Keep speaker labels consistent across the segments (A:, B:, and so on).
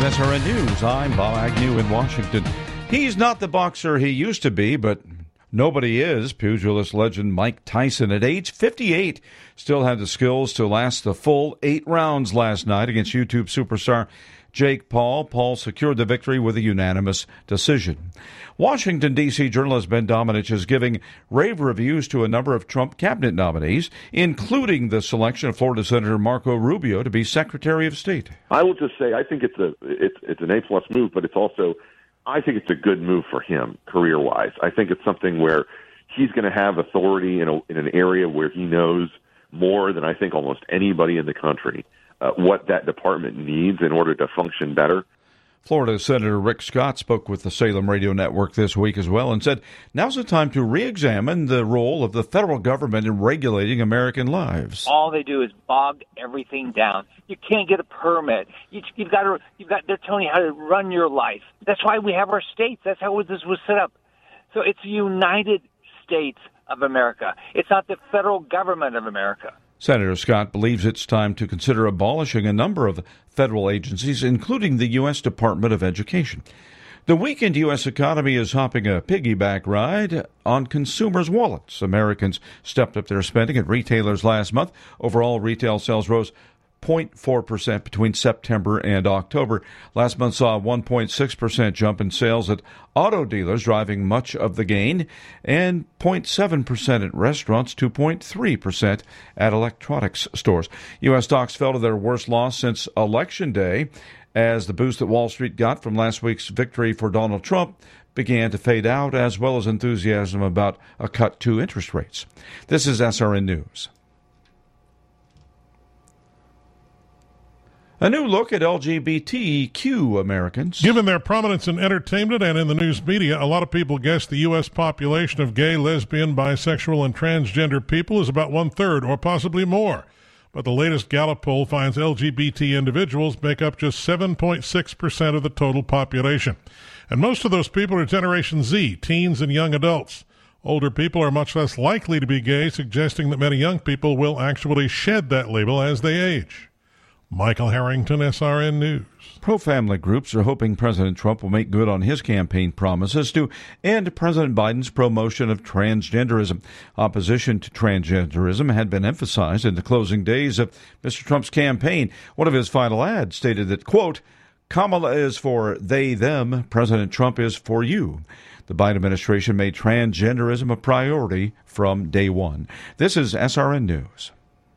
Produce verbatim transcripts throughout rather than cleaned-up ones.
A: S R N News. I'm Bob Agnew in Washington. He's not the boxer he used to be, but nobody is. Pugilist legend Mike Tyson, at age fifty-eight, still had the skills to last the full eight rounds last night against YouTube superstar Jake Paul. Paul secured the victory with a unanimous decision. Washington, D C journalist Ben Domenech is giving rave reviews to a number of Trump cabinet nominees, including the selection of Florida Senator Marco Rubio to be Secretary of State.
B: I will just say I think it's a it's it's an A-plus move, but it's also, I think it's a good move for him career-wise. I think it's something where he's going to have authority in, a, in an area where he knows more than I think almost anybody in the country uh, what that department needs in order to function better.
A: Florida Senator Rick Scott spoke with the Salem Radio Network this week as well and said now's the time to re-examine the role of the federal government in regulating American lives.
C: All they do is bog everything down. You can't get a permit. You, you've got to. You've got. They're telling you how to run your life. That's why we have our states. That's how this was set up. So it's the United States of America. It's not the federal government of America.
A: Senator Scott believes it's time to consider abolishing a number of federal agencies, including the U S Department of Education. The weakened U S economy is hopping a piggyback ride on consumers' wallets. Americans stepped up their spending at retailers last month. Overall, retail sales rose zero point four percent between September and October. Last month saw a one point six percent jump in sales at auto dealers, driving much of the gain, and zero point seven percent at restaurants, two point three percent at electronics stores. U S stocks fell to their worst loss since Election Day as the boost that Wall Street got from last week's victory for Donald Trump began to fade out, as well as enthusiasm about a cut to interest rates. This is S R N News. A new look at L G B T Q Americans.
D: Given their prominence in entertainment and in the news media, a lot of people guess the U S population of gay, lesbian, bisexual, and transgender people is about one-third or possibly more. But the latest Gallup poll finds L G B T individuals make up just seven point six percent of the total population. And most of those people are Generation Z, teens and young adults. Older people are much less likely to be gay, suggesting that many young people will actually shed that label as they age. Michael Harrington, S R N News.
A: Pro-family groups are hoping President Trump will make good on his campaign promises to end President Biden's promotion of transgenderism. Opposition to transgenderism had been emphasized in the closing days of Mister Trump's campaign. One of his final ads stated that, quote, Kamala is for they, them. President Trump is for you. The Biden administration made transgenderism a priority from day one. This is S R N News.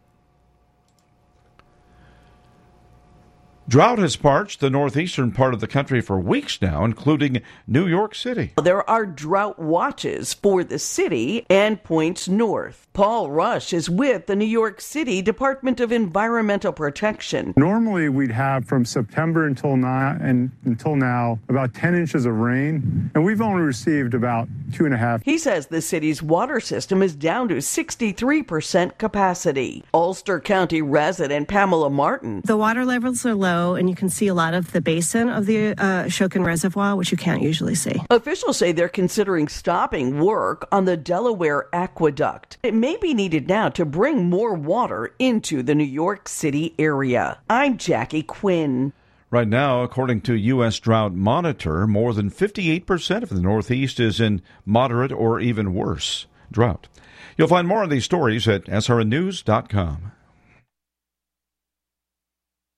A: Drought has parched the northeastern part of the country for weeks now, including New York City.
E: There are drought watches for the city and points north. Paul Rush is with the New York City Department of Environmental Protection.
F: Normally, we'd have from September until now, and until now about ten inches of rain, and we've only received about two and a half.
E: He says the city's water system is down to sixty-three percent capacity. Ulster County resident Pamela Martin.
G: The water levels are low, and you can see a lot of the basin of the uh, Ashokan Reservoir, which you can't usually see.
E: Officials say they're considering stopping work on the Delaware Aqueduct. It may be needed now to bring more water into the New York City area. I'm Jackie Quinn.
A: Right now, according to U S Drought Monitor, more than fifty-eight percent of the Northeast is in moderate or even worse drought. You'll find more of these stories at S R N news dot com.